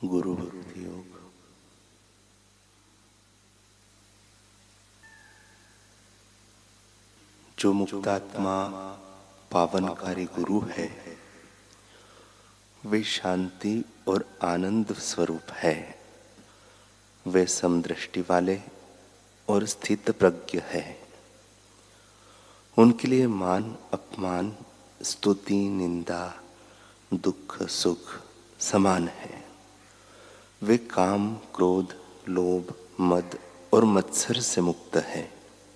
गुरु भक्ति योग। जो मुक्तात्मा पावनकारी गुरु है वे शांति और आनंद स्वरूप है। वे समदृष्टि वाले और स्थित प्रज्ञ है। उनके लिए मान अपमान, स्तुति, निंदा, दुख, सुख समान है। वे काम, क्रोध, लोभ, मद और मत्सर से मुक्त है।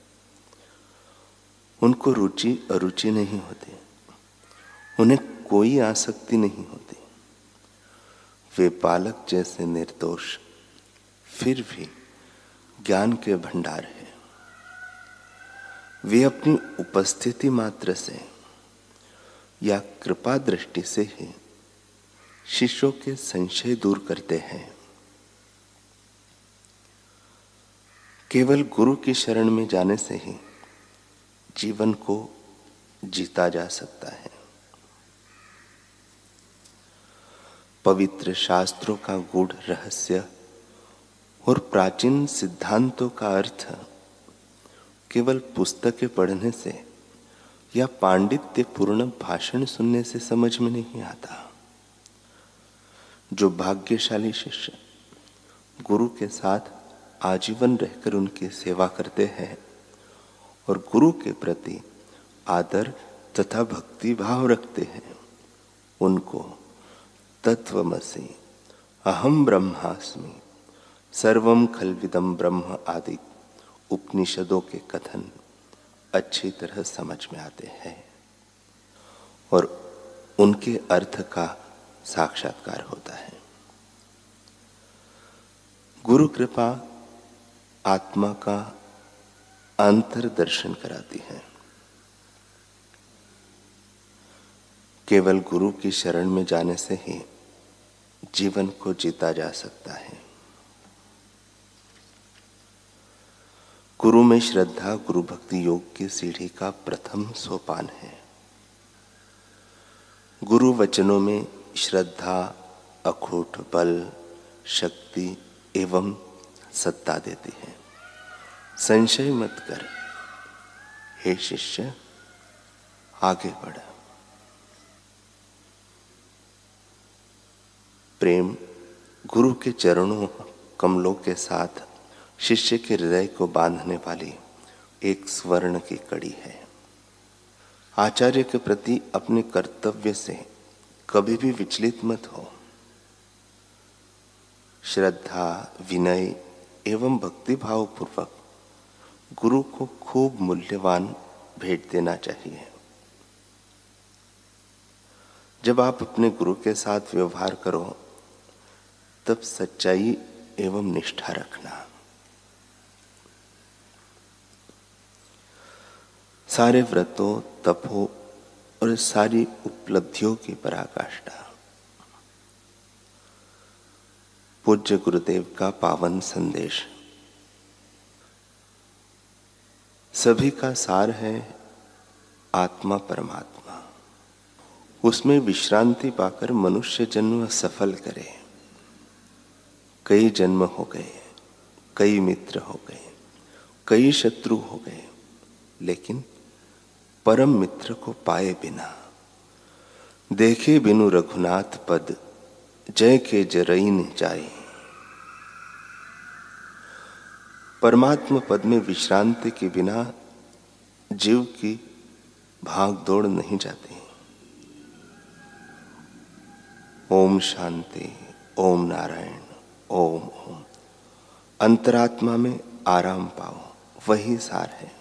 उनको रुचि अरुचि नहीं होती। उन्हें कोई आसक्ति नहीं होती। वे बालक जैसे निर्दोष, फिर भी ज्ञान के भंडार है। वे अपनी उपस्थिति मात्र से या कृपा दृष्टि से ही शिष्यों के संशय दूर करते हैं। केवल गुरु की शरण में जाने से ही जीवन को जीता जा सकता है। पवित्र शास्त्रों का गूढ़ रहस्य और प्राचीन सिद्धांतों का अर्थ केवल पुस्तकें पढ़ने से या पांडित्यपूर्ण भाषण सुनने से समझ में नहीं आता। जो भाग्यशाली शिष्य गुरु के साथ आजीवन रहकर उनकी सेवा करते हैं और गुरु के प्रति आदर तथा भक्ति भाव रखते हैं, उनको तत्वमसि, अहम ब्रह्मास्मि, सर्वम खल्विदम ब्रह्म आदि उपनिषदों के कथन अच्छी तरह समझ में आते हैं और उनके अर्थ का साक्षात्कार होता है। गुरु कृपा आत्मा का अंतर दर्शन कराती है। केवल गुरु की शरण में जाने से ही जीवन को जीता जा सकता है। गुरु में श्रद्धा गुरु भक्ति योग की सीढ़ी का प्रथम सोपान है। गुरु वचनों में श्रद्धा अखूट बल, शक्ति एवं सत्ता देती है। संशय मत कर, हे शिष्य, आगे बढ़। प्रेम गुरु के चरणों कमलों के साथ शिष्य के हृदय को बांधने वाली एक स्वर्ण की कड़ी है। आचार्य के प्रति अपने कर्तव्य से कभी भी विचलित मत हो। श्रद्धा, विनय एवं भक्तिभाव पूर्वक गुरु को खूब मूल्यवान भेंट देना चाहिए। जब आप अपने गुरु के साथ व्यवहार करो तब सच्चाई एवं निष्ठा रखना। सारे व्रतों, तपों और सारी उपलब्धियों की पराकाष्ठा। पूज्य गुरुदेव का पावन संदेश सभी का सार है आत्मा परमात्मा। उसमें विश्रांति पाकर मनुष्य जन्म सफल करे। कई जन्म हो गए, कई मित्र हो गए, कई शत्रु हो गए, लेकिन परम मित्र को पाए बिना, देखे बिनु रघुनाथ पद, जय के जरई न जाए। परमात्मा पद में विश्रांति के बिना जीव की भाग दौड़ नहीं जाती। ओम शांति, ओम नारायण, ओम ओम। अंतरात्मा में आराम पाओ, वही सार है।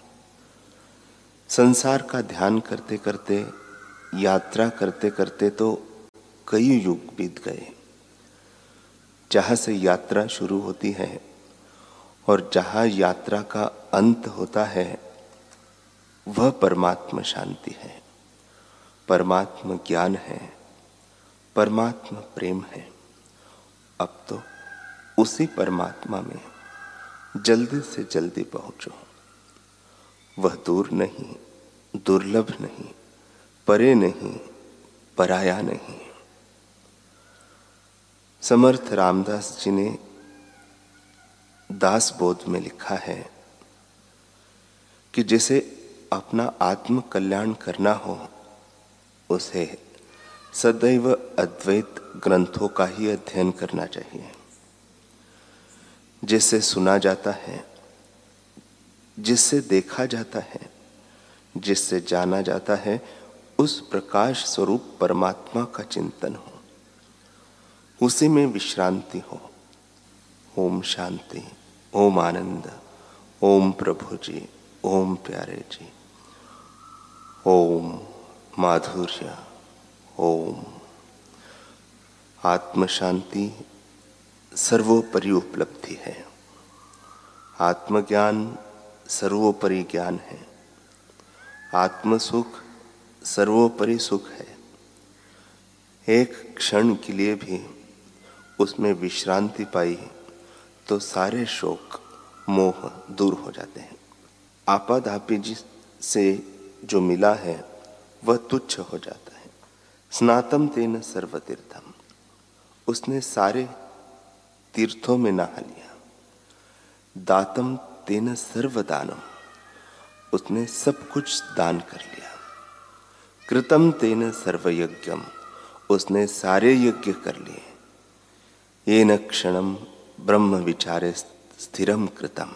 संसार का ध्यान करते करते, यात्रा करते करते तो कई युग बीत गए। जहां से यात्रा शुरू होती है और जहां यात्रा का अंत होता है वह परमात्मा शांति है, परमात्मा ज्ञान है, परमात्मा प्रेम है। अब तो उसी परमात्मा में जल्दी से जल्दी पहुंचो। वह दूर नहीं, दुर्लभ नहीं, परे नहीं, पराया नहीं। समर्थ रामदास जी ने दास बोध में लिखा है कि जिसे अपना आत्म कल्याण करना हो उसे सदैव अद्वैत ग्रंथों का ही अध्ययन करना चाहिए। जिससे सुना जाता है, जिससे देखा जाता है, जिससे जाना जाता है, उस प्रकाश स्वरूप परमात्मा का चिंतन हो, उसी में विश्रांति हो। ओम शांति, ओम आनंद, ओम प्रभु जी, ओम प्यारे जी, ओम माधुर्य, ओम। आत्म शांति सर्वोपरि उपलब्धि है। आत्मज्ञान सर्वोपरि ज्ञान है। आत्म सुख सर्वोपरि सुख है। एक क्षण के लिए भी उसमें विश्रांति पाई तो सारे शोक मोह दूर हो जाते हैं। आपाधापी जी से जो मिला है वह तुच्छ हो जाता है। स्नातम तेन सर्वतीर्थम, उसने सारे तीर्थों में नहा लिया। दातम तेन सर्वदानम, उसने सब कुछ दान कर लिया। कृतम तेन सर्वयज्ञम, उसने सारे यज्ञ कर लिए। येन क्षणम ब्रह्म विचारे स्थिरम कृतम,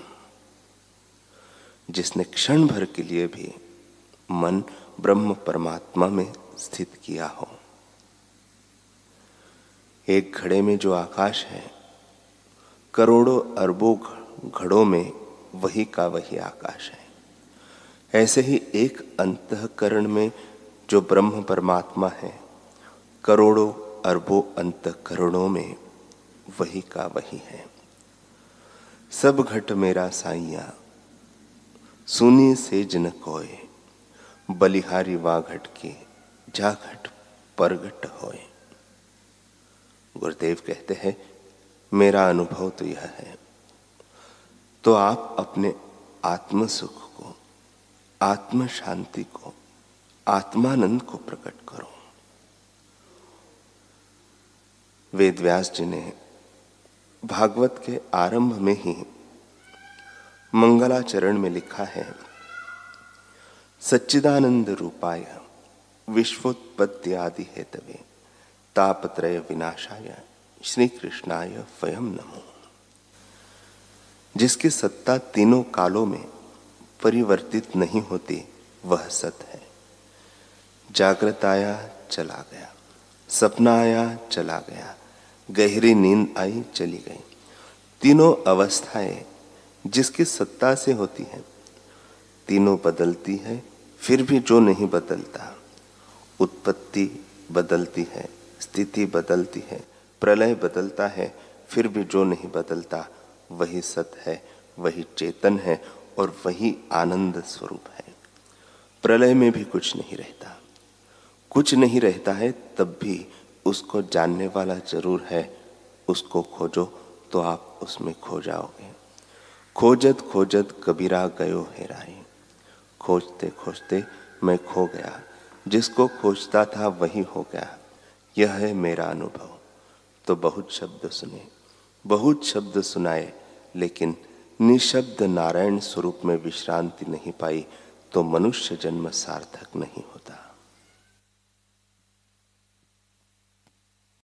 जिसने क्षण भर के लिए भी मन ब्रह्म परमात्मा में स्थित किया हो। एक घड़े में जो आकाश है, करोड़ों अरबों घड़ों में वही का वही आकाश है। ऐसे ही एक अंतःकरण में जो ब्रह्म परमात्मा है, करोड़ों अरबों अंतःकरणों में वही का वही है। सब घट मेरा साइया, सुनी सेज न कोय, बलिहारी वा घट की, जा घट परगट होए। गुरुदेव कहते हैं मेरा अनुभव तो यह है। तो आप अपने आत्म सुख को, आत्म शांति को, आत्मानंद को प्रकट करो। वेद व्यास जी ने भागवत के आरंभ में ही मंगलाचरण में लिखा है, सच्चिदानंद रूपाय विश्वोत्पत्ति आदि हेतवे तापत्रय विनाशाय श्री कृष्णाय वयम नमो। जिसकी सत्ता तीनों कालों में परिवर्तित नहीं होती वह सत है। जागृत आया चला गया, सपना आया चला गया, गहरी नींद आई चली गई। तीनों अवस्थाएं जिसकी सत्ता से होती है, तीनों बदलती है, फिर भी जो नहीं बदलता। उत्पत्ति बदलती है, स्थिति बदलती है, प्रलय बदलता है, फिर भी जो नहीं बदलता वही सत है, वही चेतन है और वही आनंद स्वरूप है। प्रलय में भी कुछ नहीं रहता, कुछ नहीं रहता है, तब भी उसको जानने वाला जरूर है। उसको खोजो तो आप उसमें खो जाओगे। खोजत खोजत कबीरा गयो हेराई, खोजते खोजते मैं खो गया, जिसको खोजता था वही हो गया। यह है मेरा अनुभव। तो बहुत शब्द सुने, बहुत शब्द सुनाए, लेकिन निशब्द नारायण स्वरूप में विश्रांति नहीं पाई तो मनुष्य जन्म सार्थक नहीं होता।